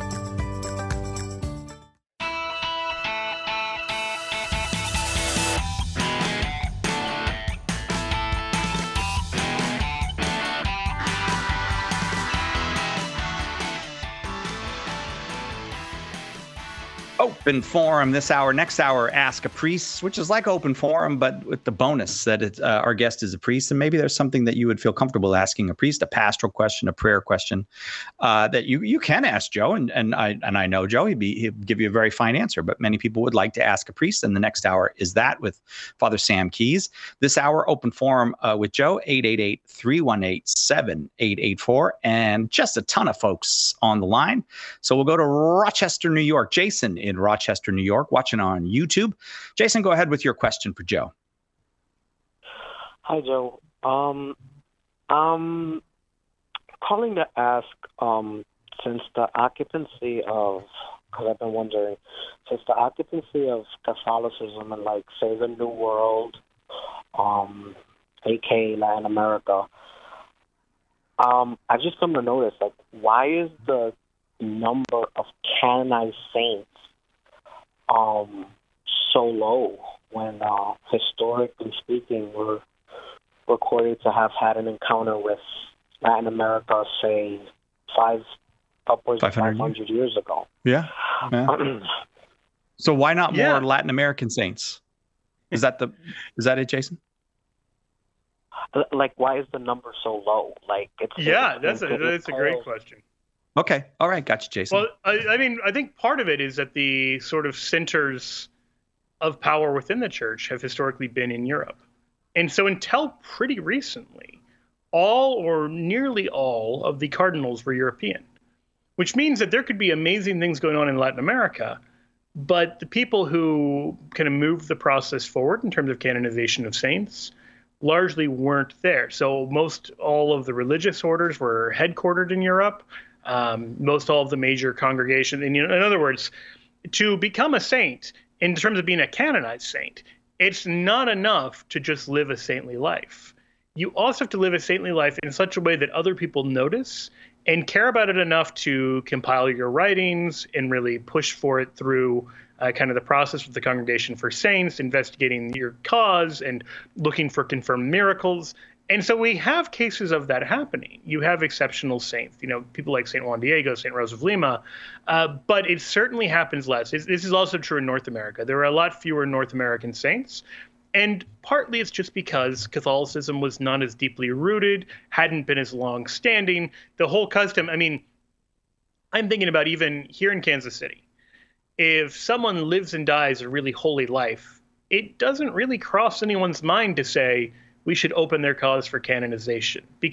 Open Forum this hour. Next hour, Ask a Priest, which is like Open Forum, but with the bonus that our guest is a priest. And maybe there's something that you would feel comfortable asking a priest, a pastoral question, a prayer question that you can ask Joe. And I know Joe, he'd give you a very fine answer, but many people would like to ask a priest. And the next hour is that with Father Sam Keys. This hour, Open Forum with Joe, 888-318-7884, and just a ton of folks on the line. So we'll go to Rochester, New York. Jason in Rochester, New York, watching on YouTube. Jason, go ahead with your question for Joe. Hi, Joe. I'm calling to ask, since the occupancy of, because I've been wondering, since the occupancy of Catholicism in, like, say, the New World, aka Latin America, I've just come to notice, like, why is the number of canonized saints so low when historically speaking we're recorded to have had an encounter with Latin America, say upwards of 500 years ago. Yeah. So why not more Latin American saints? Is that it, Jason? Like, why is the number so low? Like, that's a great question. Okay. All right. Gotcha, Jason. Well, I mean, I think part of it is that the sort of centers of power within the church have historically been in Europe. And so until pretty recently, all or nearly all of the cardinals were European, which means that there could be amazing things going on in Latin America, but the people who kind of moved the process forward in terms of canonization of saints largely weren't there. So most all of the religious orders were headquartered in Europe. Most all of the major congregations. And in other words, to become a saint, in terms of being a canonized saint, it's not enough to just live a saintly life. You also have to live a saintly life in such a way that other people notice and care about it enough to compile your writings and really push for it through kind of the process with the Congregation for Saints, investigating your cause and looking for confirmed miracles. And so we have cases of that happening. You have exceptional saints, people like St. Juan Diego, St. Rose of Lima, but it certainly happens less. This is also true in North America. There are a lot fewer North American saints, and partly it's just because Catholicism was not as deeply rooted, hadn't been as long-standing. The whole custom, I'm thinking about even here in Kansas City. If someone lives and dies a really holy life, it doesn't really cross anyone's mind to say, we should open their cause for canonization, because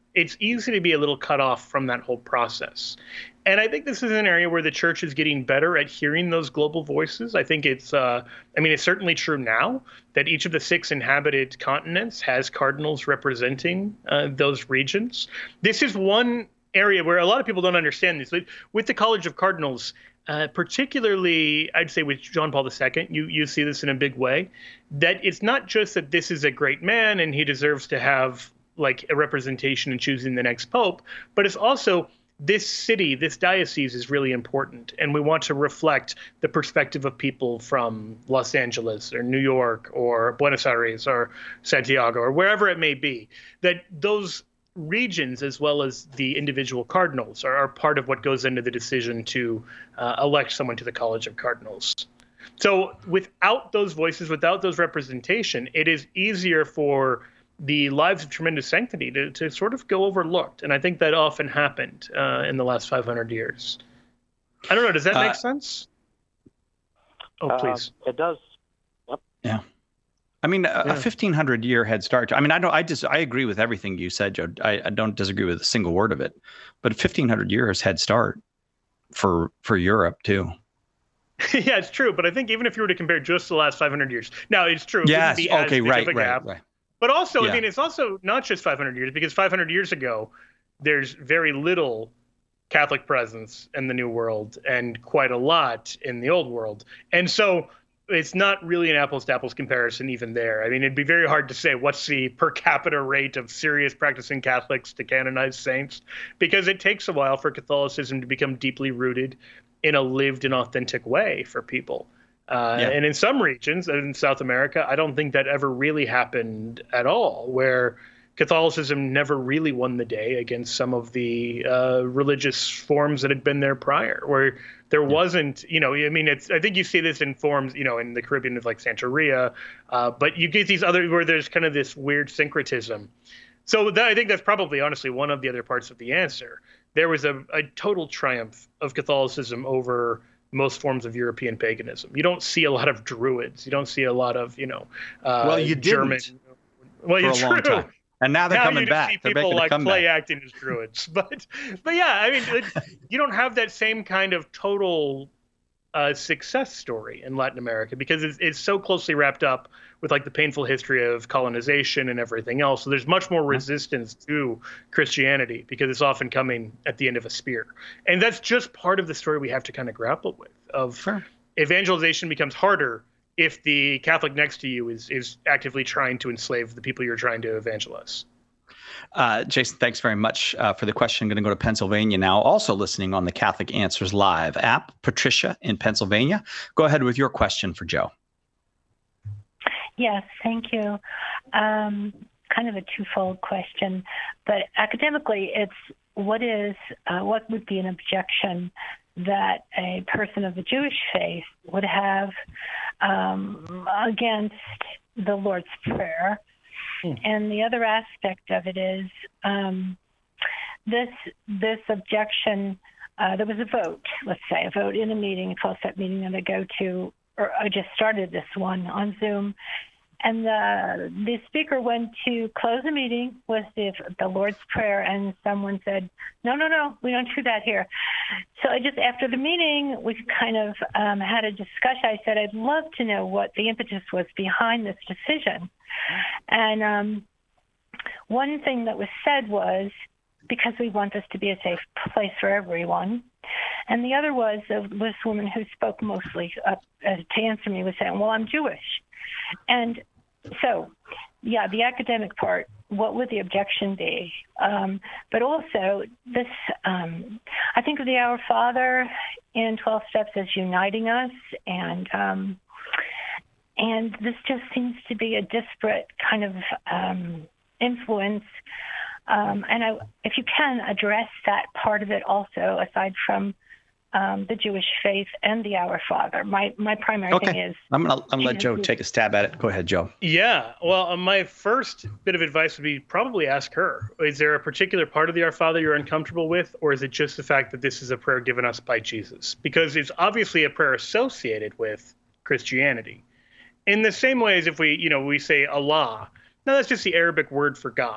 it's easy to be a little cut off from that whole process. And I think this is an area where the church is getting better at hearing those global voices. I think it's certainly true now that each of the 6 inhabited continents has cardinals representing those regions. This is one area where a lot of people don't understand this. With the College of Cardinals, particularly, I'd say with John Paul II, you see this in a big way, that it's not just that this is a great man and he deserves to have like a representation in choosing the next pope, but it's also this city, this diocese is really important. And we want to reflect the perspective of people from Los Angeles or New York or Buenos Aires or Santiago or wherever it may be, that those regions as well as the individual cardinals are part of what goes into the decision to elect someone to the College of Cardinals. So without those voices, without those representation, it is easier for the lives of tremendous sanctity to sort of go overlooked. And I think that often happened in the last 500 years. I don't know. Does that make sense? Oh, please. It does. Yep. Yeah. I mean, a 1,500-year head start. I mean, I agree with everything you said, Joe. I don't disagree with a single word of it. But 1,500 years head start for Europe, too. Yeah, it's true. But I think even if you were to compare just the last 500 years. Now, it's true. Yes. Okay, right. But also, I mean, it's also not just 500 years, because 500 years ago, there's very little Catholic presence in the New World and quite a lot in the Old World. And so it's not really an apples-to-apples comparison even there. I mean, it'd be very hard to say what's the per capita rate of serious practicing Catholics to canonize saints, because it takes a while for Catholicism to become deeply rooted in a lived and authentic way for people. And in some regions, in South America, I don't think that ever really happened at all, where Catholicism never really won the day against some of the religious forms that had been there prior, where there wasn't, I mean, I think you see this in forms, in the Caribbean with like Santeria, but you get these other where there's kind of this weird syncretism. So I think that's probably, honestly, one of the other parts of the answer. There was a total triumph of Catholicism over most forms of European paganism. You don't see a lot of Druids. You don't see a lot you German. Well, for a long time. And now they're coming back. See people like play acting as Druids, but yeah, I mean, you don't have that same kind of total success story in Latin America, because it's so closely wrapped up with like the painful history of colonization and everything else. So there's much more resistance to Christianity because it's often coming at the end of a spear. And that's just part of the story we have to kind of grapple with, of evangelization becomes harder if the Catholic next to you is actively trying to enslave the people you're trying to evangelize. Jason, thanks very much for the question. I'm going to go to Pennsylvania now. Also listening on the Catholic Answers Live app, Patricia in Pennsylvania. Go ahead with your question for Joe. Yes, thank you. Kind of a twofold question, but academically, it's what would be an objection that a person of the Jewish faith would have against the Lord's Prayer? And the other aspect of it is this objection. There was a vote, let's say, a vote in a meeting, a closed-up meeting that I go to, or I just started this one on Zoom, and the speaker went to close the meeting with the Lord's Prayer, and someone said, no, we don't do that here. So after the meeting, we kind of had a discussion. I said, I'd love to know what the impetus was behind this decision. And one thing that was said was, because we want this to be a safe place for everyone. And the other was this woman who spoke mostly to answer me was saying, well, I'm Jewish. And so, yeah, the academic part, what would the objection be? But also this, I think of the Our Father in 12 Steps as uniting us, and this just seems to be a disparate kind of influence. And if you can address that part of it also, aside from the Jewish faith and the Our Father. My primary thing is... I'm gonna let Joe take a stab at it. Go ahead, Joe. Yeah. Well, my first bit of advice would be probably ask her. Is there a particular part of the Our Father you're uncomfortable with, or is it just the fact that this is a prayer given us by Jesus? Because it's obviously a prayer associated with Christianity. In the same way as if we say Allah, now that's just the Arabic word for God.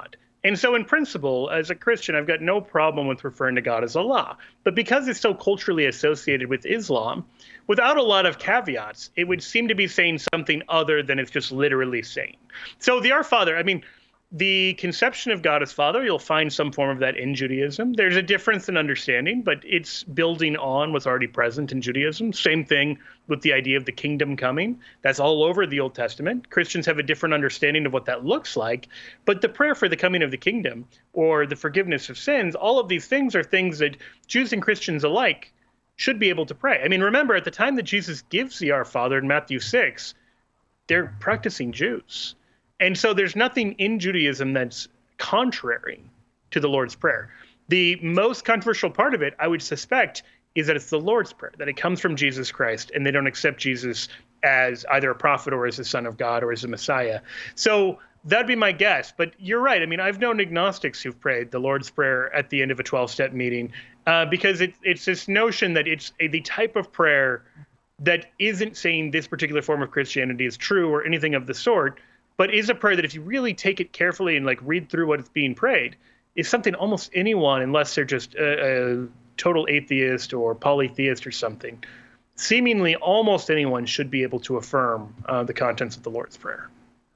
And so in principle, as a Christian, I've got no problem with referring to God as Allah. But because it's so culturally associated with Islam, without a lot of caveats, it would seem to be saying something other than it's just literally saying. So the Our Father, I mean, the conception of God as Father, you'll find some form of that in Judaism. There's a difference in understanding, but it's building on what's already present in Judaism. Same thing with the idea of the kingdom coming. That's all over the Old Testament. Christians have a different understanding of what that looks like, but the prayer for the coming of the kingdom or the forgiveness of sins, all of these things are things that Jews and Christians alike should be able to pray. I mean, remember, at the time that Jesus gives the Our Father in Matthew 6, they're practicing Jews. And so there's nothing in Judaism that's contrary to the Lord's Prayer. The most controversial part of it, I would suspect, is that it's the Lord's Prayer, that it comes from Jesus Christ, and they don't accept Jesus as either a prophet or as the Son of God or as a Messiah. So that'd be my guess. But you're right. I mean, I've known agnostics who've prayed the Lord's Prayer at the end of a 12-step meeting because it's this notion that it's the type of prayer that isn't saying this particular form of Christianity is true or anything of the sort, but is a prayer that if you really take it carefully and like read through what it's being prayed, is something almost anyone, unless they're just a total atheist or polytheist or something, seemingly almost anyone should be able to affirm the contents of the Lord's Prayer.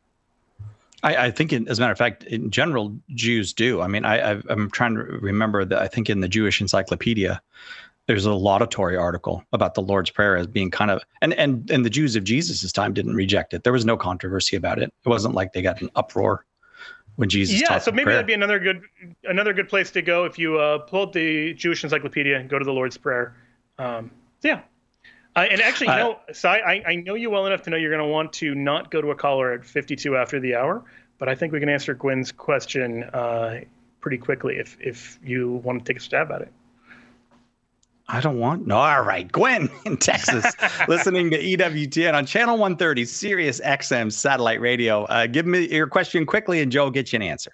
I think, as a matter of fact, in general, Jews do. I mean, I'm trying to remember that I think in the Jewish Encyclopedia, there's a laudatory article about the Lord's Prayer as being kind of, and the Jews of Jesus' time didn't reject it. There was no controversy about it. It wasn't like they got an uproar when Jesus taught so maybe prayer. that'd be another good place to go if you pull up the Jewish Encyclopedia and go to the Lord's Prayer. And actually, I know you well enough to know you're going to want to not go to a caller at 52 after the hour, but I think we can answer Gwen's question pretty quickly if you want to take a stab at it. I don't want. No, all right. Gwen in Texas, listening to EWTN on Channel 130, Sirius XM satellite radio. Give me your question quickly, and Joe will get you an answer.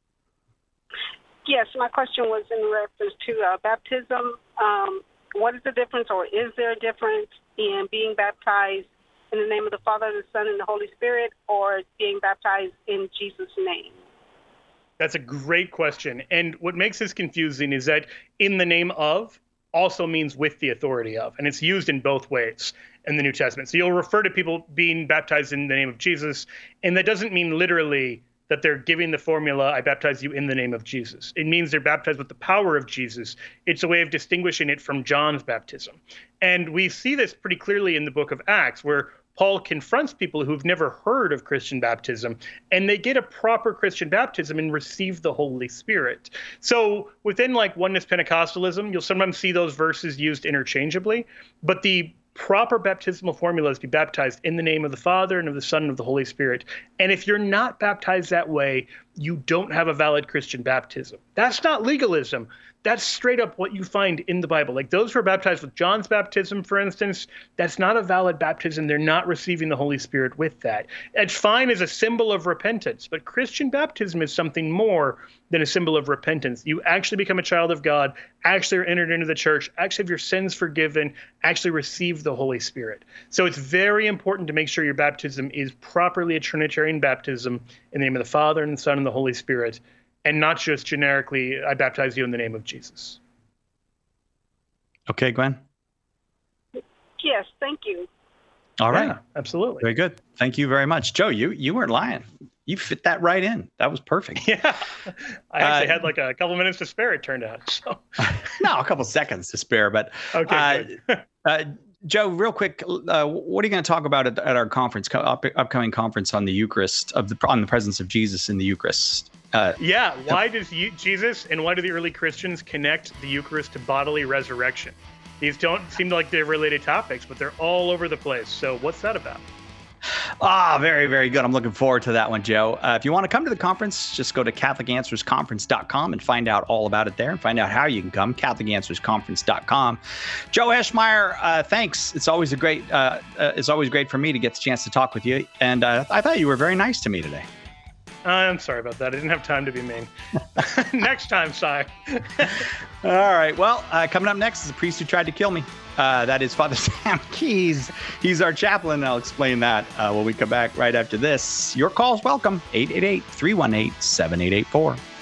Yes, my question was in reference to baptism. What is the difference, or is there a difference in being baptized in the name of the Father, the Son, and the Holy Spirit, or being baptized in Jesus' name? That's a great question. And what makes this confusing is that in the name of also means with the authority of, and it's used in both ways in the New Testament. So you'll refer to people being baptized in the name of Jesus, and that doesn't mean literally that they're giving the formula, I baptize you in the name of Jesus. It means they're baptized with the power of Jesus. It's a way of distinguishing it from John's baptism. And we see this pretty clearly in the book of Acts, where Paul confronts people who've never heard of Christian baptism, and they get a proper Christian baptism and receive the Holy Spirit. So within like oneness Pentecostalism, you'll sometimes see those verses used interchangeably, but the proper baptismal formula is be baptized in the name of the Father and of the Son and of the Holy Spirit. And if you're not baptized that way, you don't have a valid Christian baptism. That's not legalism. That's straight up what you find in the Bible. Like those who are baptized with John's baptism, for instance, that's not a valid baptism. They're not receiving the Holy Spirit with that. It's fine as a symbol of repentance, but Christian baptism is something more than a symbol of repentance. You actually become a child of God, actually are entered into the church, actually have your sins forgiven, actually receive the Holy Spirit. So it's very important to make sure your baptism is properly a Trinitarian baptism in the name of the Father and the Son and the Holy Spirit, and not just generically, I baptize you in the name of Jesus. Okay, Gwen? Yes, thank you. All right. Yeah, absolutely. Very good. Thank you very much. Joe, you weren't lying. You fit that right in. That was perfect. Yeah. I actually had like a couple minutes to spare, it turned out. So. No, a couple seconds to spare. But okay, Joe, real quick, what are you going to talk about at our conference, upcoming conference on the Eucharist, on the presence of Jesus in the Eucharist? Why does Jesus and why do the early Christians connect the Eucharist to bodily resurrection? These don't seem like they're related topics, but they're all over the place. So what's that about? Very, very good. I'm looking forward to that one, Joe. If you want to come to the conference, just go to CatholicAnswersConference.com and find out all about it there and find out how you can come, CatholicAnswersConference.com. Joe Eschmeyer, thanks. It's always great for me to get the chance to talk with you. And I thought you were very nice to me today. I'm sorry about that. I didn't have time to be mean. Next time, Si. All right. Well, coming up next is the priest who tried to kill me. That is Father Sam Keys. He's our chaplain. I'll explain that when we come back right after this. Your call's welcome. 888-318-7884.